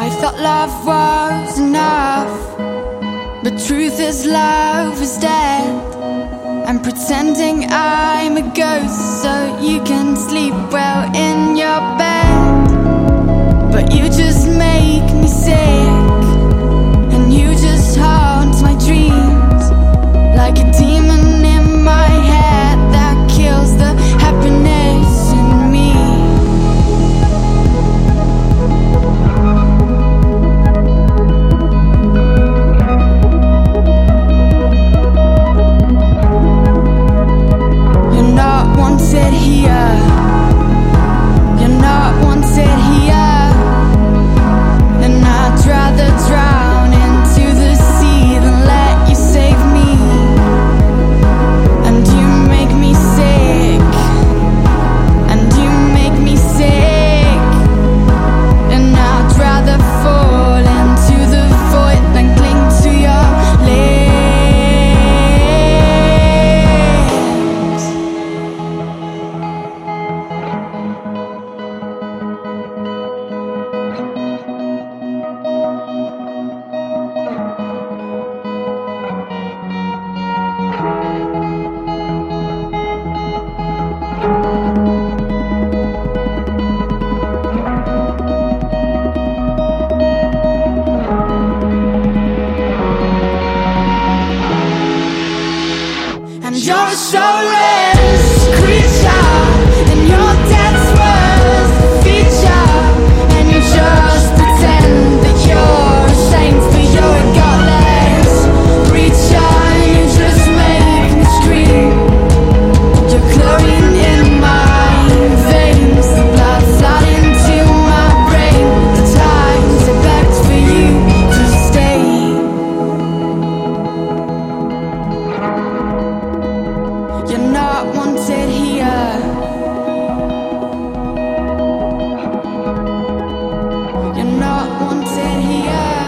I thought love was enough, but truth is love is dead. I'm pretending I'm a ghost so you can sleep well in your bed. But you just make me sick, and you just haunt my dreams like a demon in my head that kills the happiness in me. You're not wanted here. You're not wanted here. And I'd rather drown into the sea than let you save me. And you make me sick. And you make me sick. And I'd rather fall into the void than cling to your lips. And you're a soulless creature, and your death's worst feature. And you just pretend that you're a saint, but you're a godless preacher. And you just make me scream. You're chlorine in my veins, the blood flooding to my brain. The times I begged for you to stay. You're not wanted here. You're not wanted here.